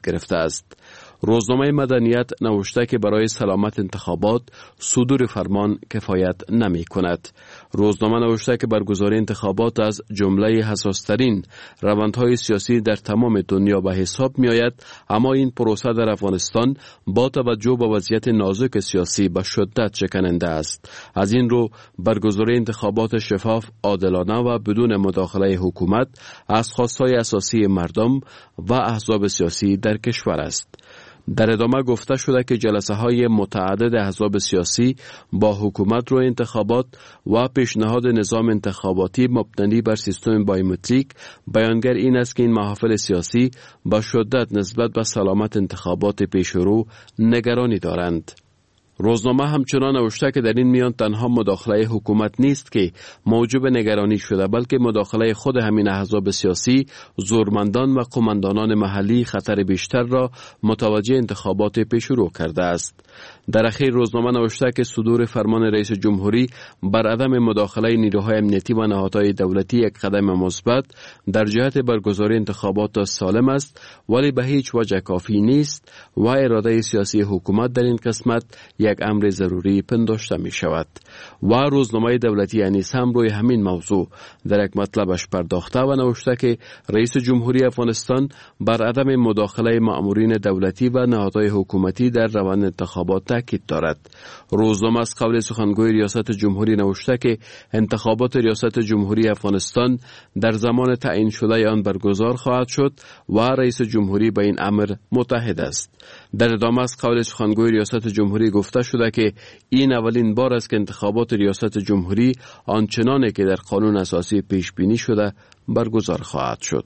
گرفته است. روزنامه مدنیت نوشته که برای سلامت انتخابات صدور فرمان کفایت نمی کند. روزنامه نوشته که برگزاری انتخابات از جمله حساسترین روندهای سیاسی در تمام دنیا به حساب می آید، اما این پروسه در افغانستان با توجه به وضعیت نازک سیاسی به شدت شکننده است. از این رو برگزاری انتخابات شفاف، عادلانه و بدون مداخله حکومت از خواستهای اساسی مردم و احزاب سیاسی در کشور است. در ادامه گفته شده که جلسه های متعدد احزاب سیاسی با حکومت روی انتخابات و پیشنهاد نظام انتخاباتی مبتنی بر سیستم بایومتریک بیانگر این است که این محافل سیاسی با شدت نسبت به سلامت انتخابات پیشرو نگرانی دارند. روزنامه همچنان نوشته که در این میان تنها مداخله حکومت نیست که موجب نگرانی شده، بلکه مداخله خود همین احزاب سیاسی، زورمندان و قماندانان محلی خطر بیشتر را متوجه انتخابات پیشرو کرده است. در اخیر روزنامه نوشته که صدور فرمان رئیس جمهوری بر عدم مداخله نیروهای امنیتی و نهادهای دولتی یک قدم مثبت در جهت برگزاری انتخابات سالم است، ولی به هیچ وجه کافی نیست و اراده سیاسی حکومت در این قسمت یک امر ضروری پنداشته می شود. و روزنامه دولتی انیس هم روی همین موضوع در یک مطلبش پرداخته و نوشته که رئیس جمهوری افغانستان بر عدم مداخله مأمورین دولتی و نهادهای حکومتی در روند انتخابات تاکید دارد. روزنامه از قول سخنگوی ریاست جمهوری نوشته که انتخابات ریاست جمهوری افغانستان در زمان تعیین شده آن برگزار خواهد شد و رئیس جمهوری به این امر متحد است. در ادامه از قول سخنگوی ریاست جمهوری گفته شده که این اولین بار است که انتخابات ریاست جمهوری آنچنانی که در قانون اساسی پیش بینی شده برگزار خواهد شد.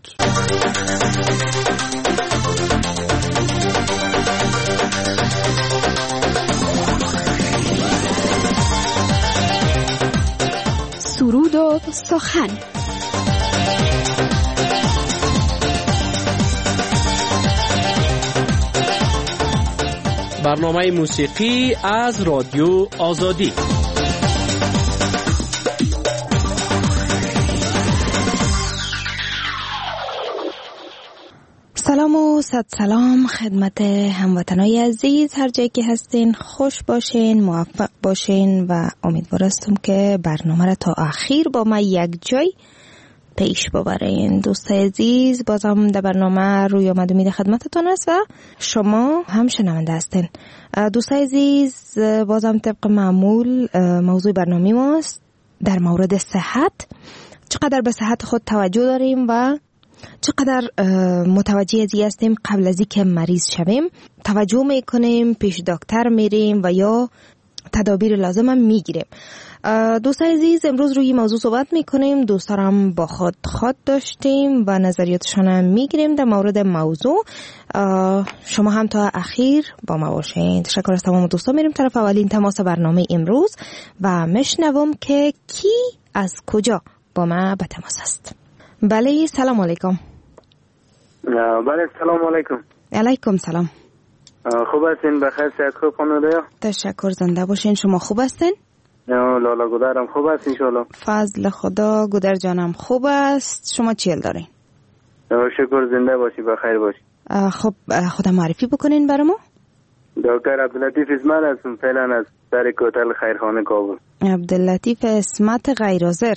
سرود و سخن. برنامه موسیقی از رادیو آزادی. سلام و صد سلام خدمت هموطنای عزیز، هر جایی که هستین خوش باشین، موفق باشین و امیدوار هستم که برنامه را تا آخر با ما یک جای پیش ببرین. دوستای عزیز، بازم در برنامه روی آمد امید خدمتتون است و شما هم شنونده هستین. دوستای عزیز، بازم طبق معمول موضوع برنامه ماست در مورد صحت. چقدر به صحت خود توجه داریم و چقدر متوجه از این هستیم قبل از اینکه مریض شویم توجه میکنیم، پیش دکتر میریم و یا تدابیر لازم هم میگیریم. دوستان عزیز، امروز روی موضوع صحبت میکنیم. دوستان هم با خود داشتیم و نظریاتشان هم میگیریم در مورد موضوع. شما هم تا اخیر با ما باشین. تشکر از تمام دوستان. میریم طرف اولین تماس برنامه امروز و میشنوم که کی از کجا با ما به تماس است. بله، سلام علیکم. بله، سلام علیکم. علیکم سلام. خوب هستین؟ بخیر؟ صحت خوب خانواده؟ تشکر، زنده باشین. شما خوب هستین؟ لالا گودرم خوب است انشالله. فضل خدا، گودر جانم خوب است. شما چیل دارین؟ شکر، زنده باشی، بخیر باشی. خب خدا معرفی بکنین برای ما. دکتر عبداللطیف اسمت هستم، فعلا از در کوتل خیرخانه کابل. عبداللطیف اسمت غیرحاضر.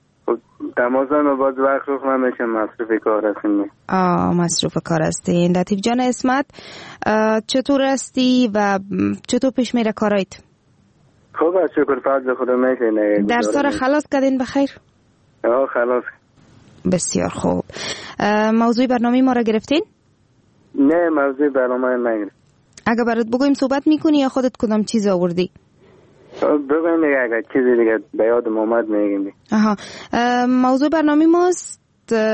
تماسم باز وقت روخ نمیشه، مصروف کار هستیم. مصروف کار هستین. لطیف جان اسمت، چطور هستی و چطور پیش میره کارایت؟ خوب است، شکر، فضل خدا میشه. درس‌ها را خلاص کردین بخیر؟ خلاص. بسیار خوب. موضوع برنامه ما را گرفتین؟ نه، موضوع برنامه نگرفت. اگه برات بگویم صحبت میکنی یا خودت کدام چیز آوردی؟ بگویم دیگه، اگه چیزی دیگه به یادم اومد میگیم. موضوع برنامه ماست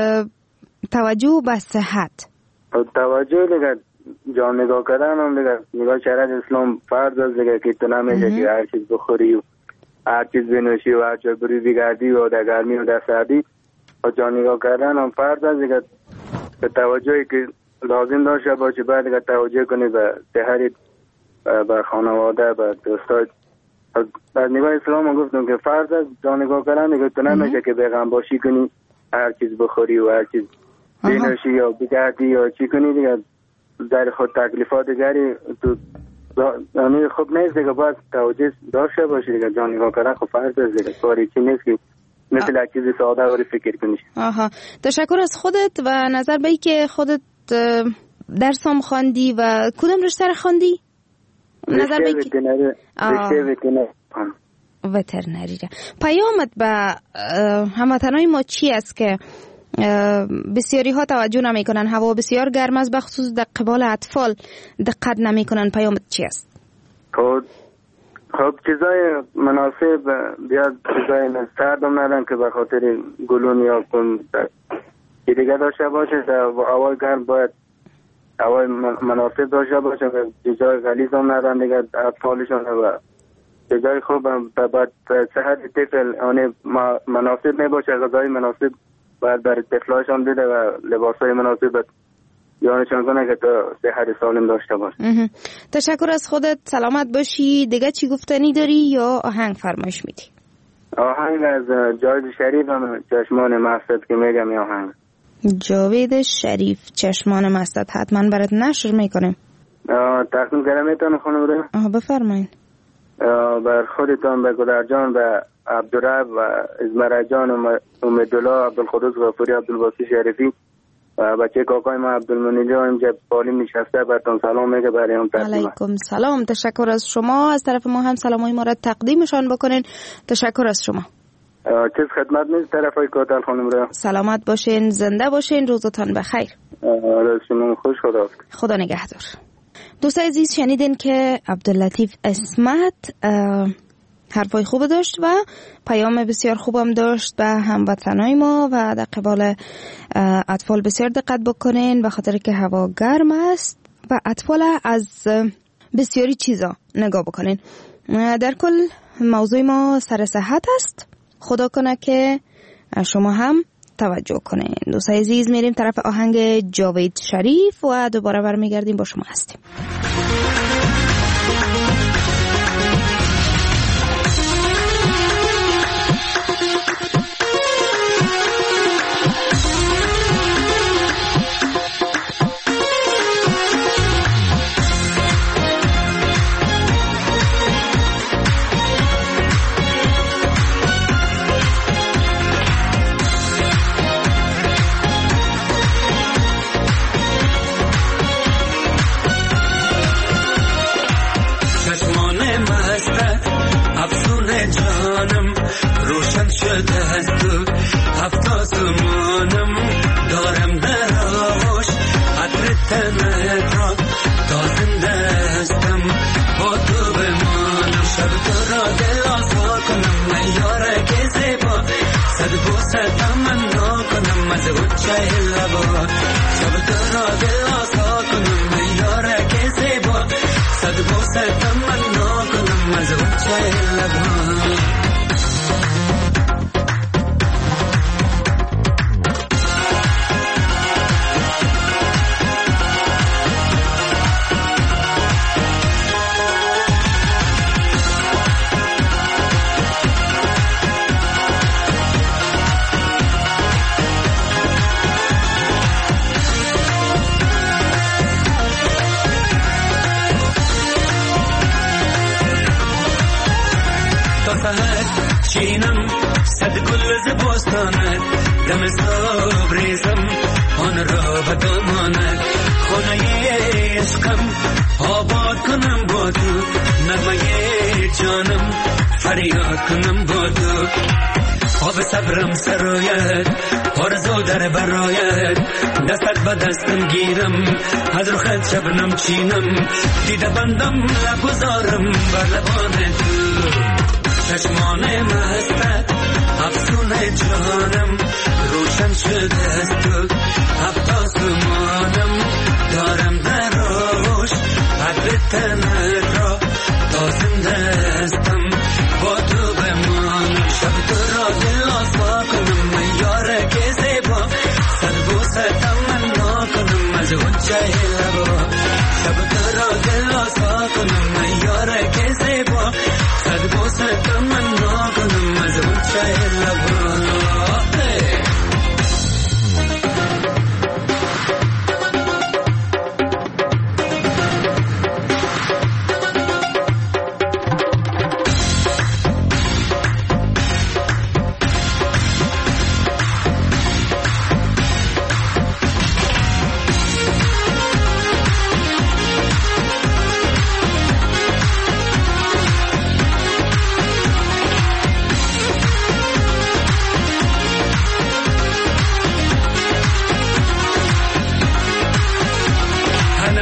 توجه به صحت. توجه دیگه جان نگاه کردن هم دیگه، نگاه شرع اسلام فرض است دیگه که تو نمیشه که هر چیز بخوری و هر چیز بنوشی و هر جا بری بگردی و در گرمی و در سردی و جان نگاه کردن هم فرض است دیگه. به توجهی که لازم داشته باشه باید دیگه توجه کنی به صحت، به خانواده، به دوستات. در نگاه اسلام هم گفتم که فرض است جان نگاه کردن دیگه. تو نمیشه که بیغم باشی کنی هر چیز بخوری و هر چیز بنوشی یا بگردی یا چی کنی دیگه. در خود تکلیفات دیگری تو یعنی خوب نیست دیگه، باید توجه داشته باشی دیگه. جان نگاه کردن خب فرض است دیگه، کاری چی نیست که مثل یک چیز ساده ولی فکر کنیش. آها، تشکر از خودت و نظر به ای که خودت درس هم خواندی و کدام رشته را خواندی؟ نظر به ای که وترنری را. پیامت به هموطنای ما چی است که بسیاری ها توجه نمی کنن؟ هوا بسیار گرم است، بخصوص در قبال اطفال دقت نمی کنن. پیامت چی است؟ خب چیزای مناسب بیاد، چیزای سردم ندن که به خاطر گلون یا کن دیگه داشته باشه. هوای گرم باید هوای مناسب داشته باشه و چیزای غلیظ هم ندن دیگه اطفالشون و چیزای خوب باید صحت طفل آنه مناسب نباشه. غذای مناسب باید برای طفلاشون بده و لباسای مناسب یانشان کنه که تا صحت سالم داشته باشه. تشکر از خودت، سلامت باشی. دیگه چی گفتنی داری یا آهنگ فرمایش میدی؟ آهنگ از جاوید شریف هم چشمان مستت که میگم. یا آهنگ جاوید شریف چشمان مستت حتما برات نشر میکنیم. تقدیم کردم خانم رو. بفرمایید. بر خودتان، به گلرجان، به عبدالرب و ازمره جان و امیدالله، عبدالقدوس غفوری، عبدالباسی شریفی و بچه کاکای ما عبدالمنیلی ها اینجا بالیم نشسته براتون سلام میگه. برای هم علیکم سلام. تشکر از شما. از طرف ما هم سلامای ما را تقدیمشان بکنین. تشکر از شما. چیز خدمت نیست طرفای کاتل خانم را. سلامت باشین، زنده باشین، روزتان بخیر. شما خوش. خدا نگهدار. دوستان عزیز، شنیدین که عبداللطیف اسمت حرفای خوب داشت و پیام بسیار خوبم داشت به هموطنای ما و در قبال اطفال بسیار دقت بکنین به خاطر که هوا گرم است و اطفال از بسیاری چیزا نگاه بکنین. در کل موضوع ما سر صحت است. خدا کنه که شما هم توجه کنین. دوستان عزیز، میریم طرف آهنگ جاوید شریف و دوباره برمیگردیم با شما هستیم. جانم روشن شده از تو هفتا زمانم دارم در آغوش عطر تنت را تا زنده هستم با تو بمانم. شب تو را دل آزار کنم من یاره که زیبا صد بوسه تمنا کنم از اوچه لبا. شب تو را دل آزار کنم من یاره که زیبا صد بوسه تمنا کنم از اوچه لبا. چینم صد گل ز بستانت دم صبریزم آن را به دامانت خانه عشقم آباد کنم با تو نغمه جانم فریاد کنم با تو. آب صبرم سرایت آرزو در برایت دستت به دستم گیرم از رخت شبنم چینم دیده بندم لبگذارم بر لبان تو. چشمان مستت افسون جانم روشن شده از تو هفتا زمانم دارم در آغوش عطر تنت را تا زنده هستم با تو بمانم. شب تو را دل آزار کنم من یاره که زیبا صد بوسه تمنا کنم از اوچه لبا. شب تو را دل آزار کنم من یاره که زیبا صد بوسه تمنا کنم از اوچه لبا.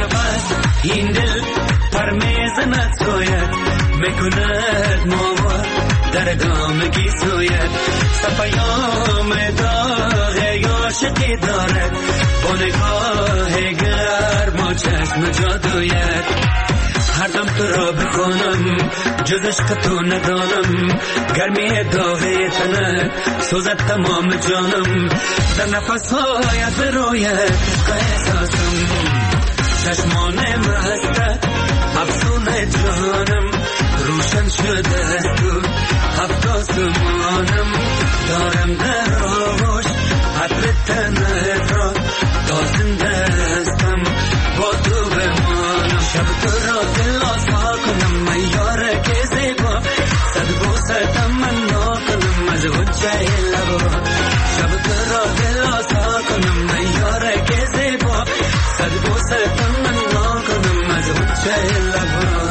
نفس این دل پر میزند سوید میکند ماور در دامگی سوید سپیام داغ عاشقی دارد با نگاه گرم و چشم جادویت هر دم تو را بخونم جز عشق تو ندانم گرمی داغی تنت سوزد تمام جانم در نفس‌هایت بروید عشق احساسم چشمان مستت افسون جانم روشن شده است تو هفت آسمانم دارم در آغوش عطر تنت را تا زنده هستم با تو بمانم شب تو را دل آسا کنم من یاره که زیبا صد بوسه تمنا کنم از غنچه لبا شب تو را دل آسا کنم من یاره که زیبا صد بوسه تمنا کنم از غنچه لبا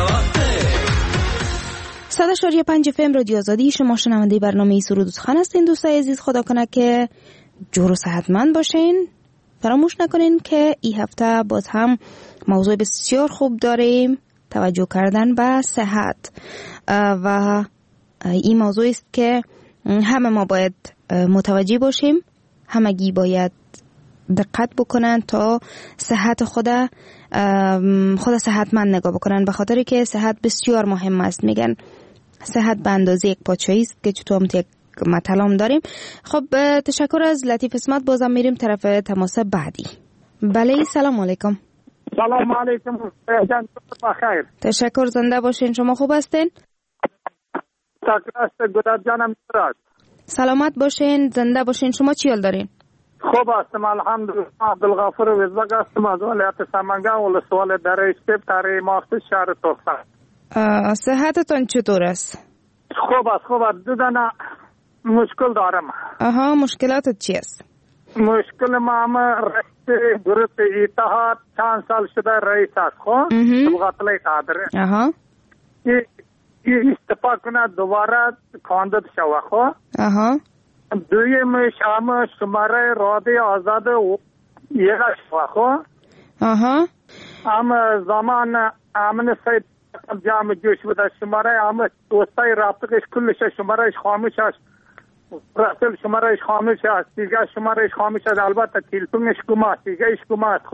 100.5 FM رادیو آزادی. شما شنونده برنامه سرود و سخن هستین دوستای عزیز. خدا کنه که جور و صحتمند باشین. فراموش نکنین که این هفته باز هم موضوع بسیار خوب داریم، توجه کردن به صحت، و این موضوع است که همه ما باید متوجه باشیم، همگی باید دقت بکنن تا صحت خود صحتمند نگاه بکنن، به خاطر که صحت بسیار مهم است. میگن صحت به اندازه یک پادشاهی است که چطور هم یک مطلب داریم. خب تشکر از لطیف اسمت. بازم میریم طرف تماس بعدی. بله سلام علیکم. سلام علیکم جان، بخیر. تشکر، زنده باشین. شما خوب هستین؟ تکرست گودر جانم درست. سلامت باشین، زنده باشین. شما چی حال دارین؟ خوب هستم الحمدلله. عبدالغفور وزبک هستم از ولایت سمنگان ولسوال دره اشتیب تره ماخص شهر توخه. صحتتون چطور است؟ خوب است. خوب است. دو دانه مشکل دارم. مشکلاتت چی است؟ مشکل ما هم رئیس گروه اتحاد چند سال شده رئیس است. خب تبغاطله قادره این استفا کنه دوباره کاندید شوه. خب دویمش هم شماره راده آزاد یه شوه. خب هم زمان امن سید جامع جوش بوده شماره هم دوستای رابطهش کلش شمارهش خاموش است، رسل شمارهش خاموش است، دیگه شمارهش خاموش است، البته تلفنش کم است، دیگه ایش کم است.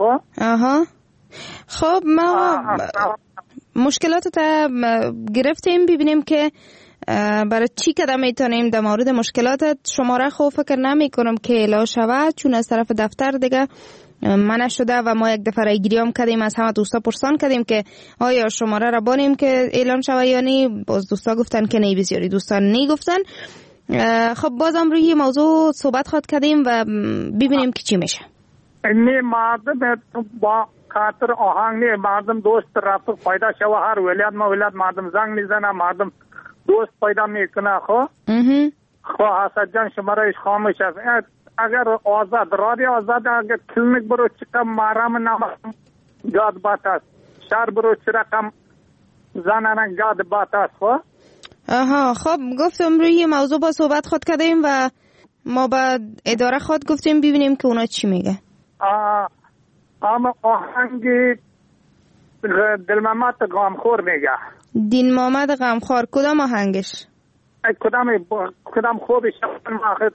خب ما مشکلاتت گرفتیم، ببینیم که برای چی قدم میتونیم در مورد مشکلاتت. شماره خوب فکر نمی کنم که اعلام شود، چون از طرف دفتر دیگه منع شده و ما یک دفعه رای گیری هم کردیم، از همه دوستا پرسان کردیم که آیا شماره را بانیم که اعلان شود یا نی. باز دوستا گفتن که نه، بسیاری دوستان نی گفتن. خب بازم روی موضوع صحبت خواهد کردیم و ببینیم که چی میشه. نه مردم با خاطر آهنگ نه، مردم دوست رفت پیدا شوه، هر ولایت ما ولایت مردم زنگ میزنه، مردم دوست پیدا میکنه. خب حسد جان شمارهش خاموش است. اگر آزاد رادی آزاد اگر کلینیک برو چکم مارام نام گاد بات است، شهر برو چه رقم زنانه گاد بات است. خب گفتم روی موضوع با صحبت خود کردیم و ما با اداره خود گفتیم ببینیم که اونا چی میگه. اما آهنگ دل محمد غمخور میگه. دین محمد غمخور کدام آهنگش؟ کدام خوبش ماخذ.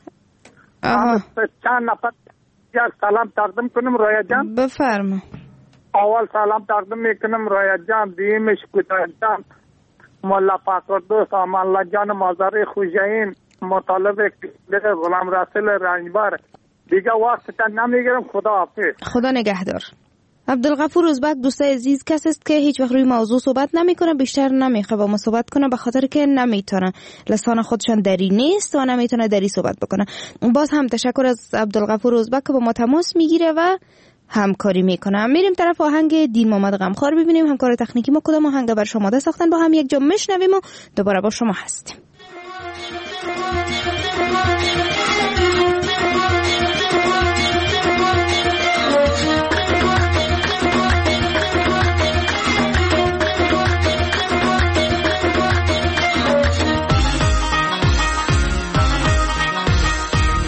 چند نفر یک سلام تقدیم کنم رویا جان. بفرما. اول سلام تقدیم میکنم رویا جان، دیمش کدام جان مولا فاکر دوست امان الله جان مازاری خوشین مطالب غلام رسول رنجبر. دیگه وقت تا نمیگیرم. خدا حافظ. خدا نگهدار. عبدالغفور ازبک دوستای عزیز کسی است که هیچ وقت روی موضوع صحبت نمیکنه، بیشتر نمیخواد با ما صحبت کنه به خاطر که نمیتونه، لسان خودشان دری نیست و نمیتونه دری صحبت بکنه. باز هم تشکر از عبدالغفور ازبک که با ما تماس میگیره و همکاری میکنه. میریم طرف آهنگ دین محمد غمخوار ببینیم همکار تکنیکی ما کدام آهنگ بر شما ده ساختن، با هم یک جا میشنویم و دوباره با شما هستیم.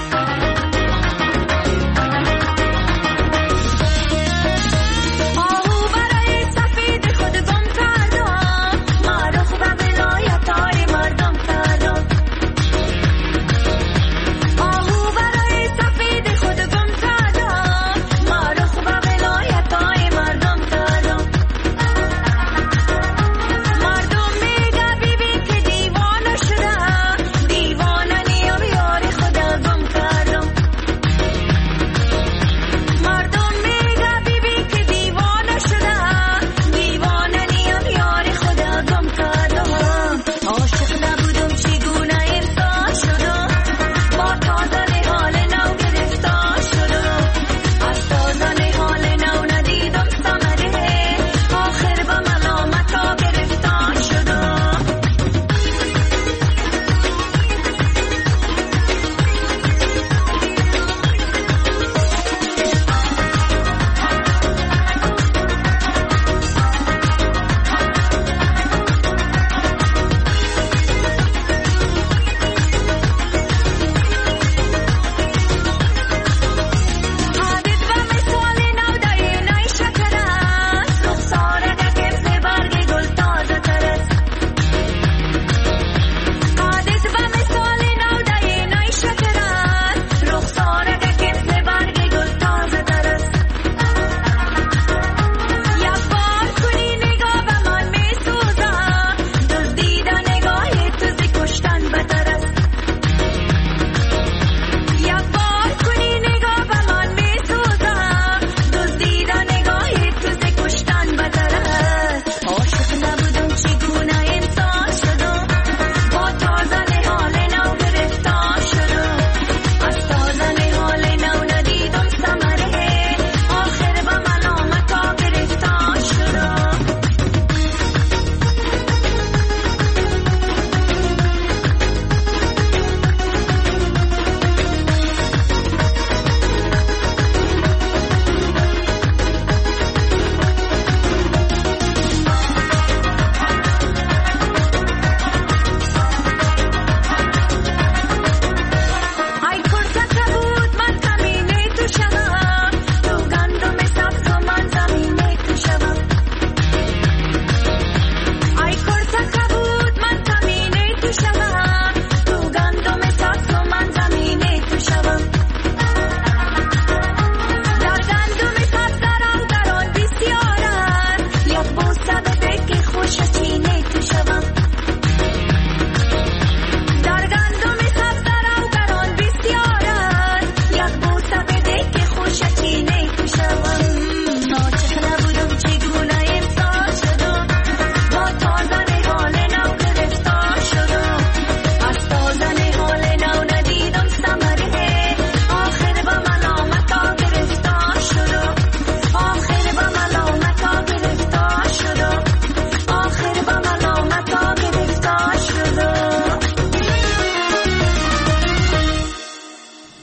Oh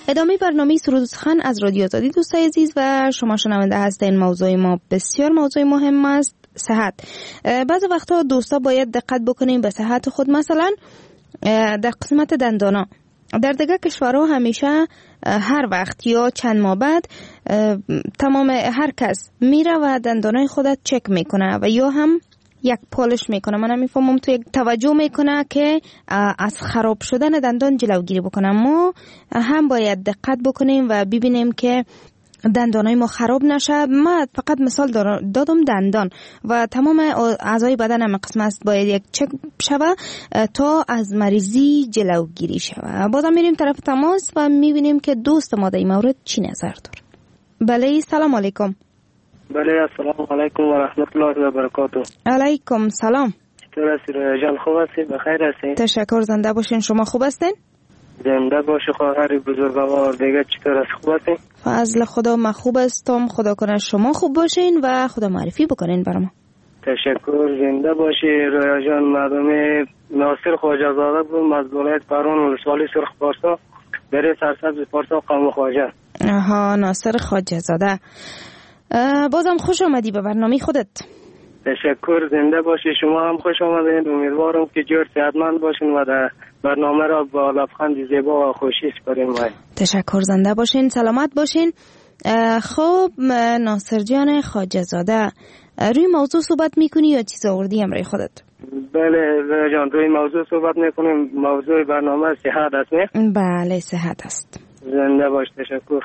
ادامه برنامه سرود و سخن از رادیو آزادی دوستای عزیز و شما شنونده هستین. موضوع ما بسیار موضوع مهم است، صحت. بعضی وقتا دوستا باید دقت بکنیم به صحت خود. مثلا در قسمت دندانا در دیگه کشورها همیشه هر وقت یا چند ماه بعد تمام هر کس میره و دندانای خودت چک میکنه و یا هم یک پالش میکنه. من نمیفهمم تو یک توجه میکنه که از خراب شدن دندان جلوگیری بکنه. ما هم باید دقت بکنیم و ببینیم که دندانای ما خراب نشه. من فقط مثال دادم دندان و تمام اعضای بدن هم قسم است باید یک چک شوه تا از مریضی جلوگیری شوه. بازم میریم طرف تماس و میبینیم که دوست ما در این مورد چی نظر داره. بله سلام علیکم. بله السلام علیکم و رحمت الله و برکاته. علیکم سلام. چطور هستی رویا جان؟ خوب هستی؟ بخیر هستی؟ تشکر. زنده باشین. شما خوب هستین؟ زنده باشی خواهر بزرگوار. دیگه چطور هستی؟ خوب هستی؟ فضل خدا من خوب هستم. خدا کنه شما خوب باشین و خدا معرفی بکنین برام. تشکر. زنده باشی رویا جان. مردم ناصر خواجه زاده بود از ولایت پروان ولسوالی سرخ پارسا در سرسبز پارسا قوم خواجه. آها ناصر خواجه زاده. بازم خوش آمدی به برنامه خودت. تشکر. زنده باشی. شما هم خوش آمدید. امیدوارم که جور صحتمند باشین و در برنامه را با لبخند زیبا و خوشی سپاریم. تشکر. زنده باشین. سلامت باشین. خب ناصر جان خواجه زاده روی موضوع صحبت میکنی یا چیز آوردی همراه خودت؟ بله جان روی موضوع صحبت میکنیم. موضوع برنامه صحت است نه؟ بله صحت است. زنده باش. تشکر.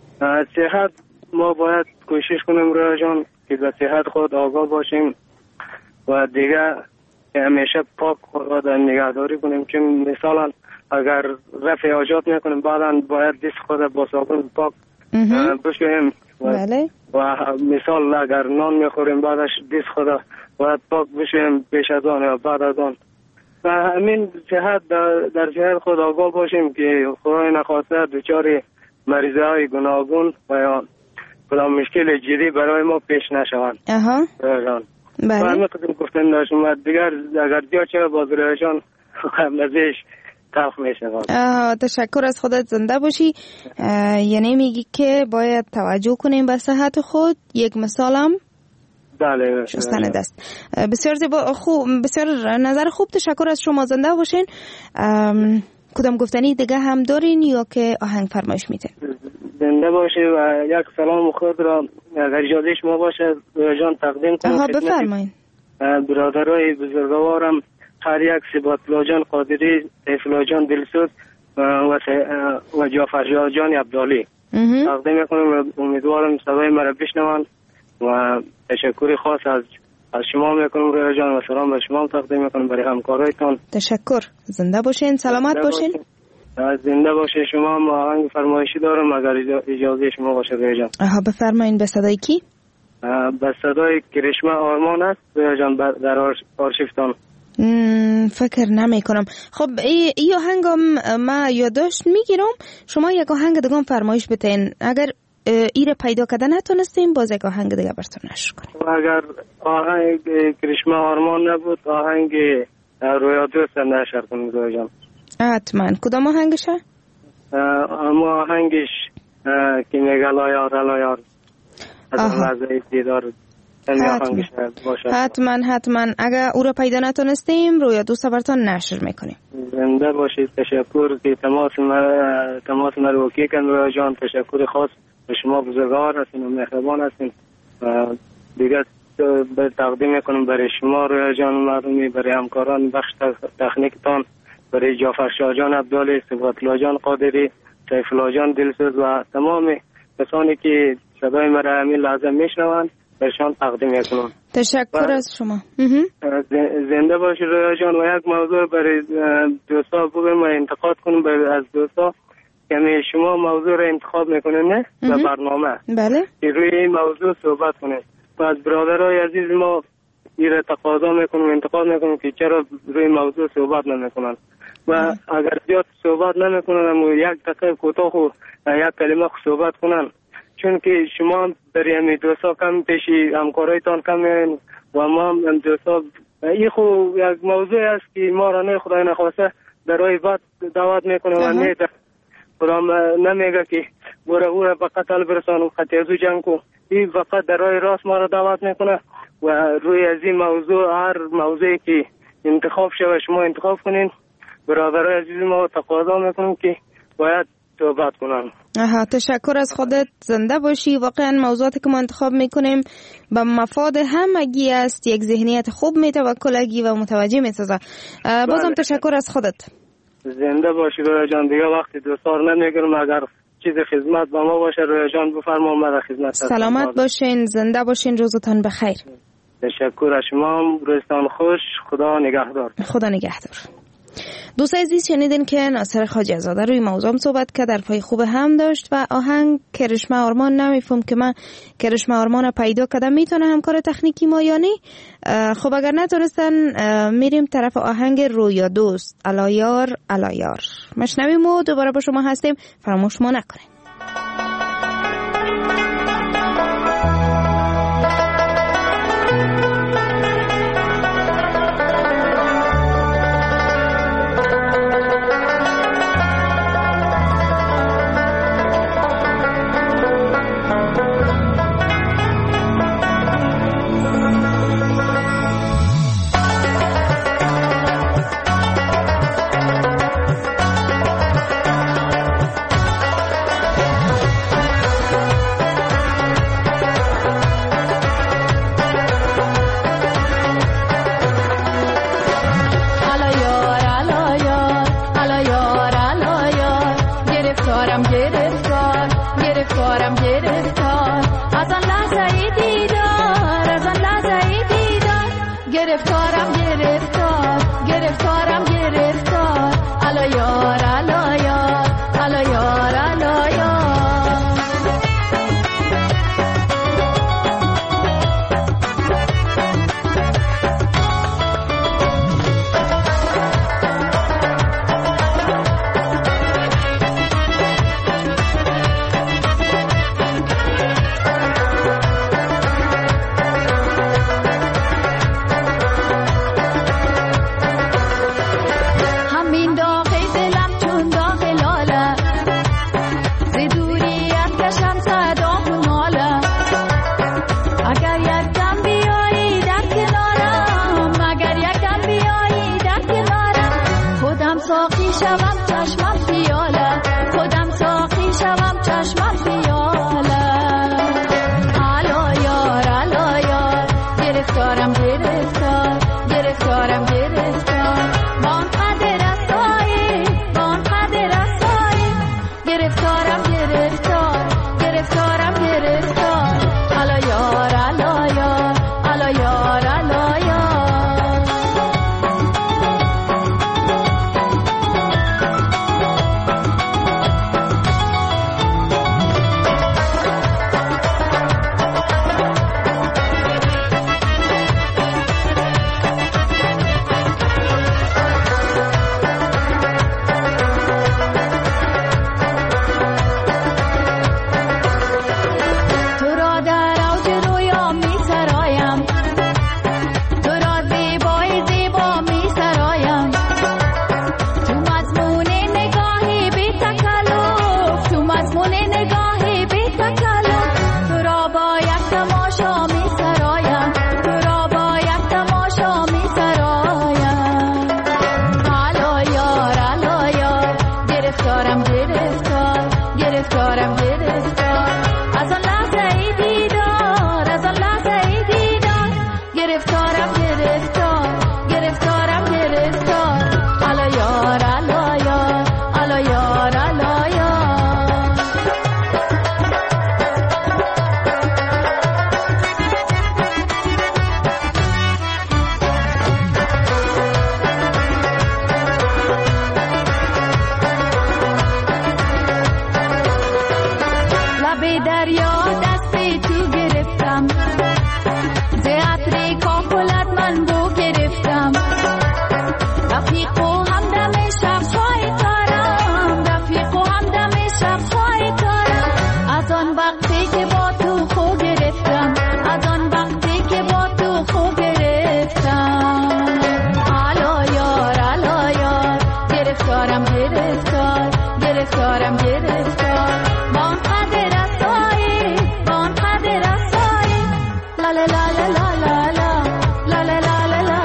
صحت ما باید کوشش کنیم رویا جان که به صحت خود آگاه باشیم و دیگه همیشه پاک خود را نگهداری کنیم. چون مثلا اگر رفع حاجات میکنیم بعدا باید دست خود با صابون پاک بشوییم. بله. و مثال اگر نان میخوریم بعدش دست خود باید پاک بشوییم پیش از آن یا بعد از آن. و همین صحت در صحت خود آگاه باشیم که خدای نخواسته دچار مریضی های گوناگون و یا کدام مشکل جدی برای ما پیش نشوند. بله. و همین قسم گفتن داشتم و دیگر اگر جا چه باز رویشان مزیش تلخ میشوند. تشکر از خودت. زنده باشی. یعنی میگی که باید توجه کنیم به صحت خود. یک مثالم بله شستن دست. بسیار زیبا. خوب. بسیار نظر خوب. تشکر از شما. زنده باشین. کدام گفتنی دیگه هم دارین یا که آهنگ فرمایش میتین؟ زنده باشه و یک سلام خود را اگر اجازه شما باشه جان تقدیم کنم. بفرمایید. برادرای بزرگوارم هر یک سباتلا جان قادری، سیفلا جان دلسوز و جعفر جان عبدالی تقدیم کنم. امیدوارم صدای مرا بشنوند و تشکر خاص از شما میکنم رویا جان و سلام به شما تقدیم میکنم برای همکارایتان. تشکر. زنده باشین. سلامت باشین. زنده باشه. شما هم آهنگ فرمایشی دارم اگر اجازه شما باشه رویا جان. بفرمایین. به صدای کی؟ به صدای کرشمه آرمان است رویا جان در آرشیفتان. فکر نمی کنم. خب ای آهنگم ما یادداشت میگیرم. شما یک آهنگ دیگه فرمایش بتین. اگر ایره پیدا کردن نتونستیم باز یک آهنگ دیگه براتون نشر کنیم. اگر آهنگ کرشمه آرمان نبود آهنگ رویا دوست نشر کنیم رویا جان. حتما. کدام آهنگشه؟ اما آهنگش که میگه لایار از لحظه دیدار. حتما. اگر او را پیدا نتونستیم رویا دوست براتون نشر میکنیم. زنده باشید. تشکر که تماس مروکی کن رویا جان. تشکر خاص به شما بزرگوار هستین و مهربان هستین. دیگه به تقدیم میکنم برای شما رویا جان مردمی، برای همکاران بخش تکنیکتان، برای جعفر جان عبدالی، سباتلا جان قادری، سیفلا جان دلسوز و تمام کسانی که صدای مرا همین لحظه میشنوند برشان تقدیم میکنم. تشکر از شما. زنده باشید رویا جان. و یک موضوع برای دوستا بگم و انتقاد کنم از دوستا که شما موضوع را انتخاب میکنین نه به برنامه. بله. که روی این موضوع صحبت کنین و از برادرای عزیز ما این تقاضا میکنم انتقاد میکنم که چرا روی موضوع صحبت نمیکنن و اگر زیاد صحبت نمیکنن اما یک دقیقه کوتاه و یک کلمه صحبت کنن. چون که شما برای همین دوستا کم پیشی همکارایتان کم میرین و ما هم دوستا این خو یک موضوع است که ما را نه خدای نخواسته در راه بد دعوت میکنه و نه کدام نمیگه که برو به قتل برسانم، خطی از او جنگ کو. این فقط در راه راست ما را دعوت میکنه و روی از این موضوع هر موضوعی که انتخاب شده شما انتخاب کنین. برادرای عزیز ما تقاضا میکنم که باید صحبت کنن. تشکر از خودت، زنده باشی. واقعا موضوعاتی که ما انتخاب میکنیم به مفاد همگی است. یک ذهنیت خوب میتوکلگی و متوجه میسازه. بازم تشکر از خودت. زنده باشی رویا جان. دیگه وقتی دوستار نمیگیرم، اگر چیز خدمت با ما باشه رویا جان بفرما، ما در خدمت هستم. سلامت باشین، زنده باشین، روزتان بخیر. تشکر از شما، روزتان خوش، خدا نگهدار. خدا نگهدار. دوستان عزیز شنیدین که ناصر خواجه زاده روی موضوع صحبت کرد، در پای خوب هم داشت و آهنگ کرشمه آرمان نمیفهم که من کرشمه آرمان پیدا کردم میتونه همکار تکنیکی ما یا نه. خب اگر نتونستن میریم طرف آهنگ رویا دوست علایار علایار مشنویم و دوباره با شما هستیم. فراموش ما نکنین. گرفتارم گرفتار بان قد رسایی بان قد رسایی لا لا لا لا لا لا لا لا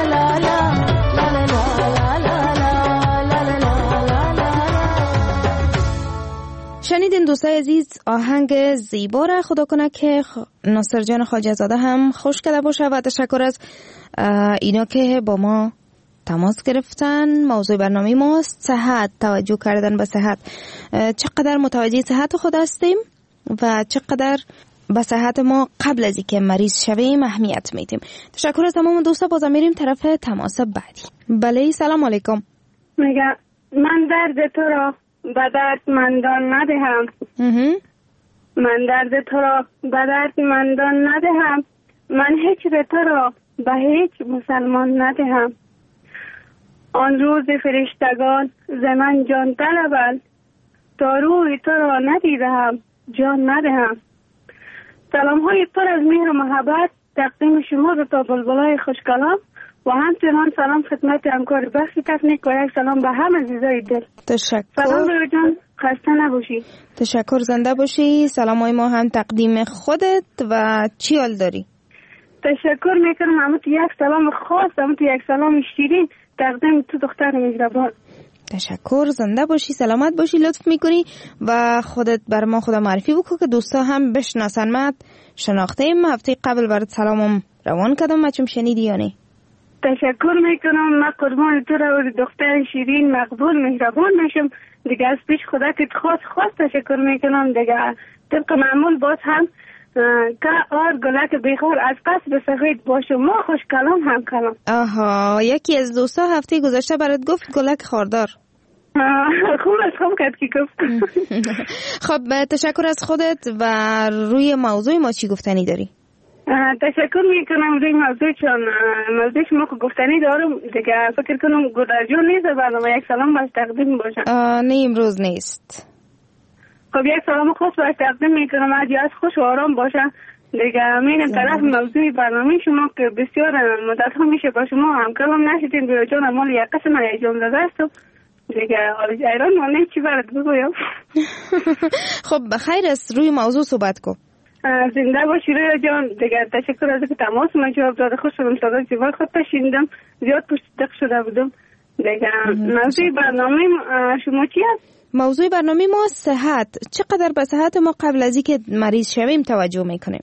شنیدین دوستای عزیز آهنگ زیبا را. خدا کنه که ناصر جان خواجه زاده هم خوش کرده باشه و تشکر از اینا که با ما تماس گرفتن. موضوع برنامه ماست صحت، توجه کردن به صحت. چقدر متوجه صحت خود هستیم و چقدر به صحت ما قبل از اینکه مریض شویم اهمیت میدیم. تشکر از تمام دوستا. بازم میریم طرف تماس بعدی. بله سلام علیکم. میگه من درد تو را به دردمندان ندهم. من درد تو را به دردمندان ندهم. من هجر تو را به هیچ مسلمان ندهم. آن روز فرشتگان ز من جان طلبند تا روی تو را ندیدم جان ندهم. سلام های پر از مهر و محبت تقدیم شما به تا بلبلای خوشکلام و همچنان سلام خدمت همکار بخش تکنیک و یک سلام به همه عزیزای دل. تشکر. سلام به جان، خسته نباشی. تشکر، زنده باشی. سلام های ما هم تقدیم خودت و چی حال داری؟ تشکر میکنم. همون یک سلام خاص، همون یک سلام شیرین تقدیم تو دختر مهربان. تشکر، زنده باشی، سلامت باشی. لطف میکنی و خودت بر ما خدا معرفی بکن که دوستا هم بشناسن. من شناخته ایم، هفته قبل برات سلامم روان کردم، مچم شنیدی یا نه؟ تشکر میکنم. من قربان تو را و دختر شیرین مقبول مهربان میشم دیگه. از پیش خدا که خاص تشکر میکنم دیگه. طبق معمول باز هم که گلک بیخور از پس به سفید باشه ما خوش کلام هم کلام. آها، یکی از دوستا هفته گذشته برات گفت گلک خاردار. خوب کرد که گفت. خب تشکر از خودت. و روی موضوع ما چی گفتنی داری؟ تشکر میکنم روی موضوع، چون موضوع شما که گفتنی دارم دیگه. فکر کنم گذرجو نیست برنامه یک سلام باش تقدیم باشه. نه امروز نیست. خب یک سلام خاص باش تقدیم میکنم. از خوش و آرام باشه دیگه. میرم طرف موضوع برنامه شما که بسیار مدت ها میشه با شما هم کلام نشدیم. بیو جان مال یک قسم ایجام داده است دیگه. ایران مانه چی برد بگویم. خب خیر است، روی موضوع صحبت کن. زنده باشی رویا جان دیگه. تشکر از که تماس من جواب داده. خوش شدم صدای زیبای خود تشیندم، زیاد پشت دق شده بودم دیگه. موضوع برنامه شما چی هست؟ موضوع برنامه ما صحت. چقدر به صحت ما قبل از اینکه مریض شویم توجه میکنیم؟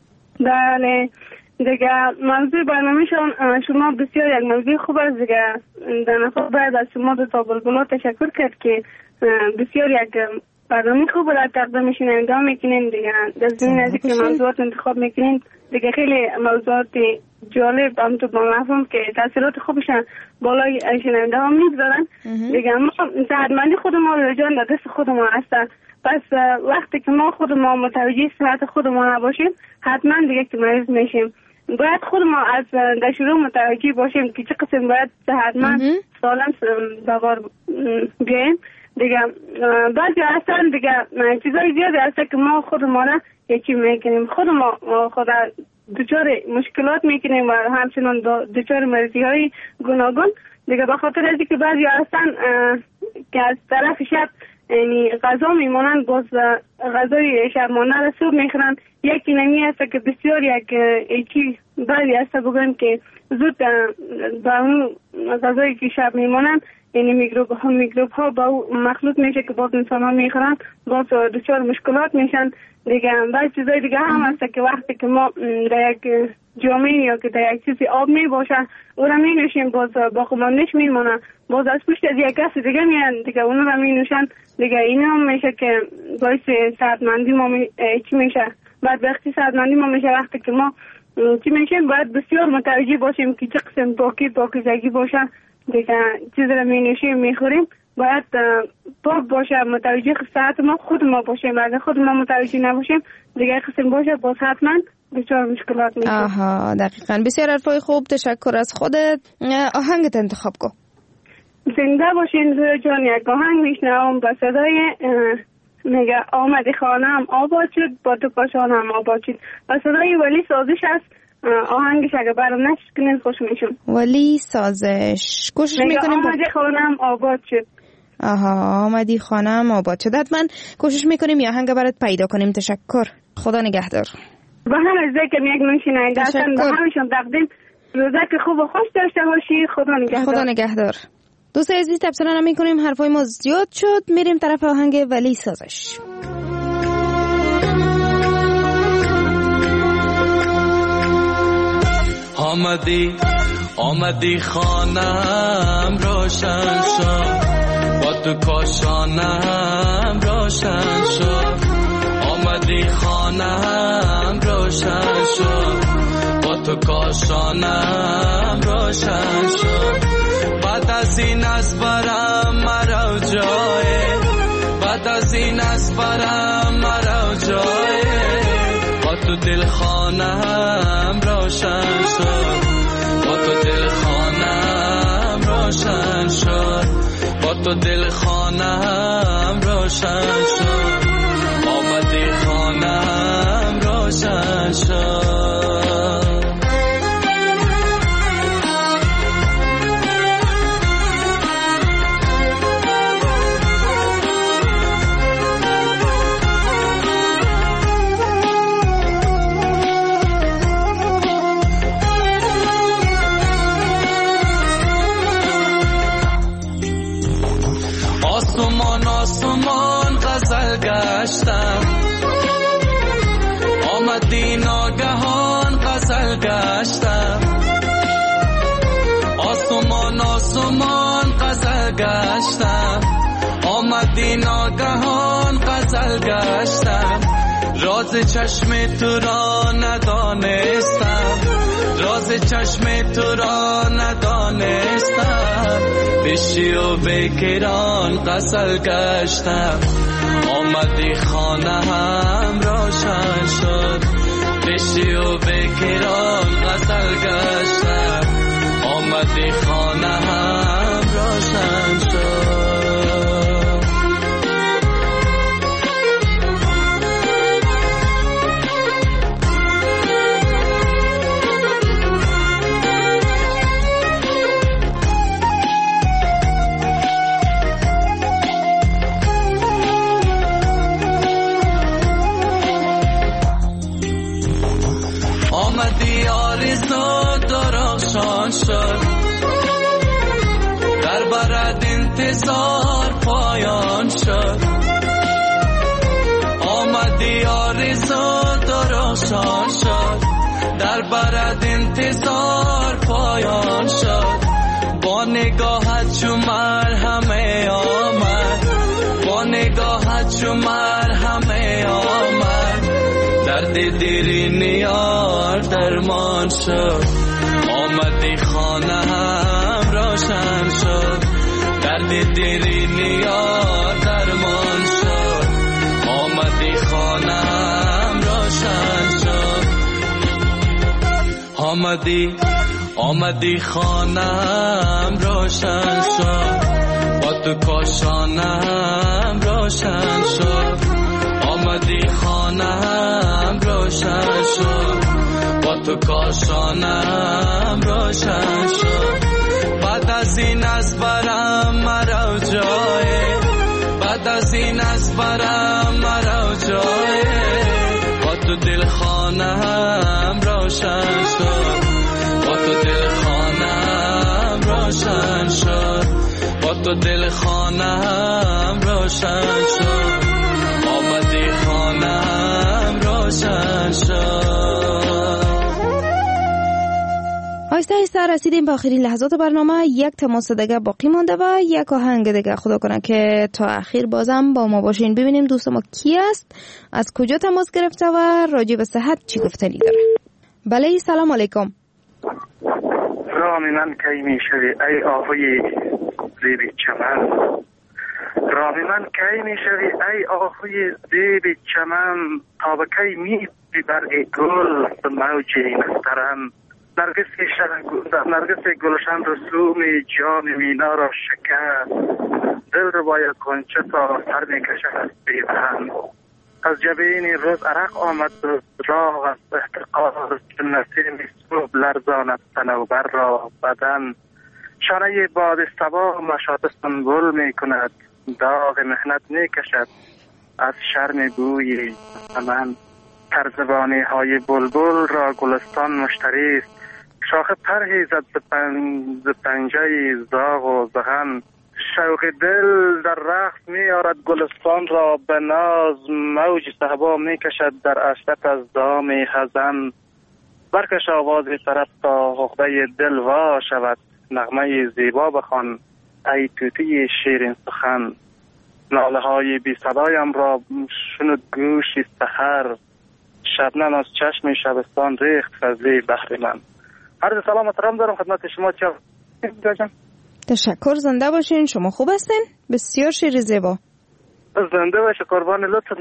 بله دیگه. موضوع برنامه شما بسیار یک موضوع خوب است دیگه. در نفع باید از شما به بلبلا تشکر کرد که بسیار یک برنامه خوب را تقدیم شنونده میکنین دیگه. در زمین از که موضوعات انتخاب میکنین دیگه. خیلی موضوعات جالب هم تو با مفهوم که تاثیرات خوبشن بالای شنونده ها میگذارن دیگه. ما صحتمندی خود ما رو جان در دست خود ما هستن. پس وقتی که ما خود ما متوجه صحت خود ما نباشیم حتما دیگه که مریض میشیم. باید خود ما از در شروع متوجه باشیم که چه قسم باید صحتمند سالم دوار بیاییم دیگه. بعضی هستن دیگه چیزای زیادی هستن که ما خود ما را یکی میکنیم. خود ما خود دچار مشکلات میکنیم و همچنان دچار مریضی های گوناگون دیگه. به خاطر از اینکه بعضی هستن که از طرف شب یعنی غذا میمونن، باز غذای شب مانده را صبح میخورن. یکی نمی هست که بسیار یکی بعضی هست بگویم که زود با اون غذایی که شب میمونن یعنی میکروب ها با مخلوط میشه که باز انسان ها میخورن، باز دچار مشکلات میشن دیگه. بعضی چیزای دیگه هم هست که وقتی که ما در یک جامعه یا که در یک چیزی آب میباشه او را می نوشیم باز با خماندش میمونه، باز از پشت از یک کسی دیگه میان دیگه اونو را می نوشن دیگه. این هم میشه که باعث صحتمندی ما چی میشه. بعد وقتی صحتمندی ما میشه وقتی که ما چی میشه باید بسیار متوجه باشیم که چه قسم پاکیزگی باشه دیگه. چیز را می نوشیم میخوریم باید پاک باشه، متوجه صحت ما خود ما باشیم. اگر خود ما متوجه نباشیم دیگه قسم باشه باز حتما بسیار مشکلات میشه. آها دقیقاً. بسیار حرفای خوب. تشکر از خودت. آهنگت انتخاب کن. زنده باشین روی جان. یک آهنگ میشنوم با صدای میگه آمدی خانم آباد شد با تو کاشانم آباد شد. با صدای ولی سازش است. آهنگش اگه برام نشد کنین خوش میشم. ولی سازش گوش میکنیم. آمدی خانم آباد شد. آمدی خانم آباد شد. حتما کوشش میکنیم یا آهنگ برات پیدا کنیم. تشکر. خدا نگهدار. با هم از ذکر یک نوشیننده هستن، با همشون تقدیم روزک خوب و خوش داشته باشی. خدا نگهدار. خدا نگهدار. دوست عزیز تبصره نمی‌کنیم، حرفای ما زیاد شد، میریم طرف آهنگ ولی سازش. آمدی خانم روشن شد، با تو کاشانم روشن شد. آمدی خانم روشن شد، با تو کاشانم روشن شد. بعد از این از برم مرا جای، بعد از این از برم مرا جای. با تو دل خانم روشن شد، با تو دل خانم روشن شد، با تو دل خانم روشن شد. آمدی خانم روشن شد. آسمان غزل گشتم، آمدی ناگهان غزل گشتم. آسمان غزل گشتم، آمدی ناگهان غزل گشتم. راز چشم تو را ندانستم، راز چشم تو را ندانستم. بشی و بکران غزل گشتم، آمدی خانم روشن شد. بشی و بکران غزل گشتم، آمدی خانم روشن شد. آمدی آرزو درخشان شد، در برد انتظار پایان شد. آمدی آرزو درخشان شد، در برد انتظار پایان شد. با نگاهت چو مرهمه آمد، با نگاهت چو مرهمه آمد. درد دیرین یار درمان شد، آمدی خانم روشن شد. درد دیرین یار درمان شد، آمدی خانم روشن شد. آمدی خانم روشن شد، با تو کاشانم روشن شد. آمدی خانم روشن شد، با تو کاشانم روشن شد. بعد از این از برم مرا جای، بعد از این از برم مرا جای. با تو دل خانم روشن شد، با تو دل خانم روشن شد، با تو دل خانم روشن شد. آمدی خانم روشن شد. آهسته آهسته رسیدیم به آخرین لحظات برنامه. یک تماس دیگه باقی مانده و یک آهنگ دیگه. خدا کنه که تا آخر بازم با ما باشین، ببینیم دوست ما کی است، از کجا تماس گرفته و راجع به صحت چی گفتنی داره. بله سلام علیکم. رام من کی میشوی ای آهوی زیب چمن، رام من کی میشوی ای آهوی زیب چمن. تا به کی میبی برگ گل به موج نسترن. نرگس گلشن رسوم جام مینا را شکست. دل رو باید کنچه تا سر میکشد از بیدن. از جبین روز عرق آمد راه از احتقار. چون نسیم صبح لرزاند صنوبر را بدن. شانه باد صبا مشاط سنبول می کند. داغ مهنت می کشد از شرم بوی من. ترزبانی های بلبل را گلستان مشتری است. شاخ پرهیزد ز پنجه زاغ و زغن. شوق دل در رقص می آرد گلستان را به ناز. موج صحبا می کشد در عشرت از دام خزن. برکش آواز طرف تا حقده دل وا شود. نغمه زیبا بخوان ای طوطی شیرین سخن. ناله های بی صدایم را شنود گوشی سحر. شبنم از چشم شبستان ریخت فضلی بحر من. عرض سلام محترم دارم خدمت شما. تشکر، زنده باشین. شما خوب هستین؟ بسیار شعر زیبا. زنده باشه، قربان لطفت.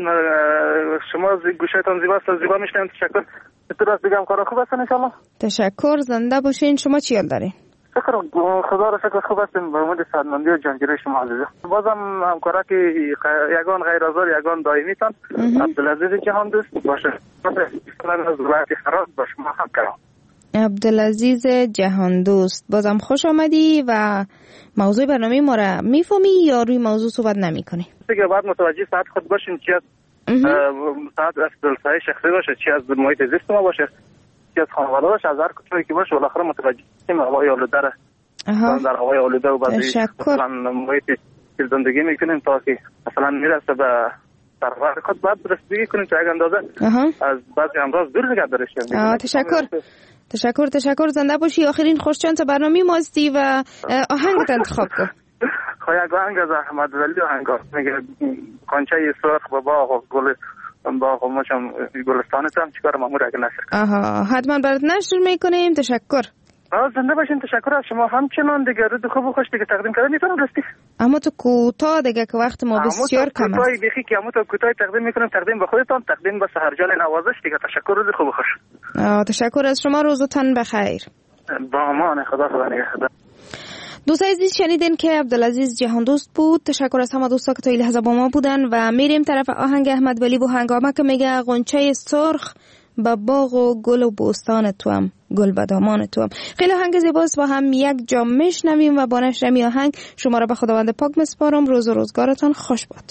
شما گوشتان زیباست، زیبا میشنم. تشکر. تو راست بگم کارا خوب هستن ان شاء الله. تشکر، زنده باشین. شما چی حال دارین؟ شکر خدا را شکر خوب هستیم. به امید سلامتی و جانگیری شما عزیزه. بازم همکارا که یگان غیر آزار یگان دائمی تان عبدالعزیز جهان دوست باشه. از ولایت خراب با شما هم کرام. عبدالعزیز جهان دوست، بازم خوش آمدی و موضوع برنامه ما را میفهمی یا روی موضوع صحبت نمی کنی؟ دیگه باید متوجه ساعت خود باشین، چی از ساعت از دلسای شخصی باشه، چی از محیط زیست ما باشه، چی از خانواده باشه، از هر کجایی که باشه بالاخره متوجه هستیم هوای آلوده را در هوای آلوده و بعضی مثلا محیط که زندگی میکنیم تا که مثلا میرسه به سرور خود باید رسیدگی کنیم تا یک اندازه از بعضی امراض دور نگه دارشیم. تشکر، زنده باشی. آخرین خوشچانس برنامه ماستی و آهنگت انتخاب کن. یک آهنگ از احمد ولی آهنگ میگه قنچه سرخ و باغ و گل باغ و ماشم گلستانتم چیکار مامور اگه نشر. حتما برات نشر میکنیم. تشکر. زنده باشین. تشکر از شما همچنان دیگه. رود خوب و خوش دیگه تقدیم کردن میتونم راستی. اما تو کوتاه دیگه که وقت ما بسیار کم است. دیگه که اما تو کوتاه تقدیم میکنم. تقدیم به خودتان، تقدیم به سحرجان نوازش دیگه. تشکر. روز خوب و خوش. تشکر از شما. روزتان بخیر. با امان خدا نگهدار. دوستای عزیز شنیدین که عبدالعزیز جهان دوست بود. تشکر از همه دوستا که تا این لحظه با ما بودن و میریم طرف آهنگ احمد ولی و هنگامه که میگه غنچه سرخ با باغ و گل و بوستان توام، گل به دامان توام. خیلی آهنگ زیباست. با هم یک جا میشنویم و با نشر می آهنگ شما را به خداوند پاک میسپارم. روز و روزگارتان خوش باد.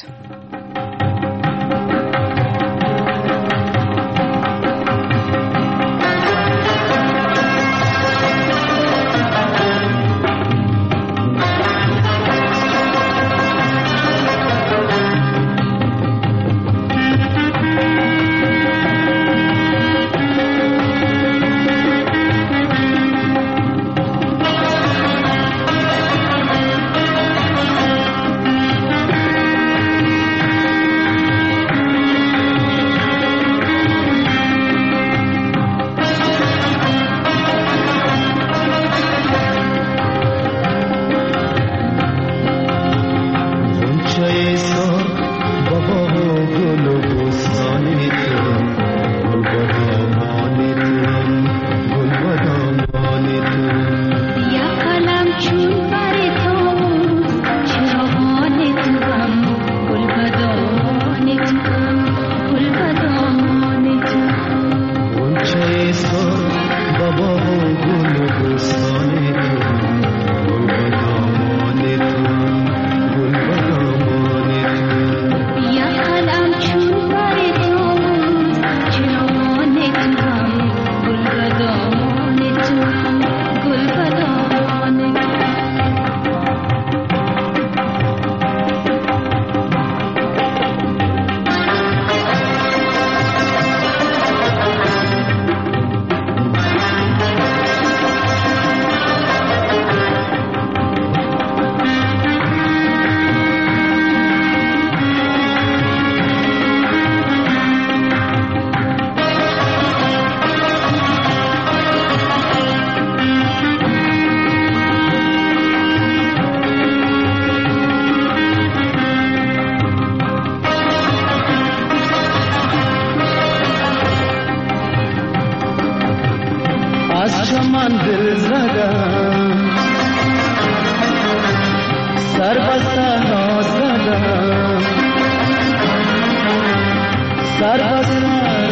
سر بستم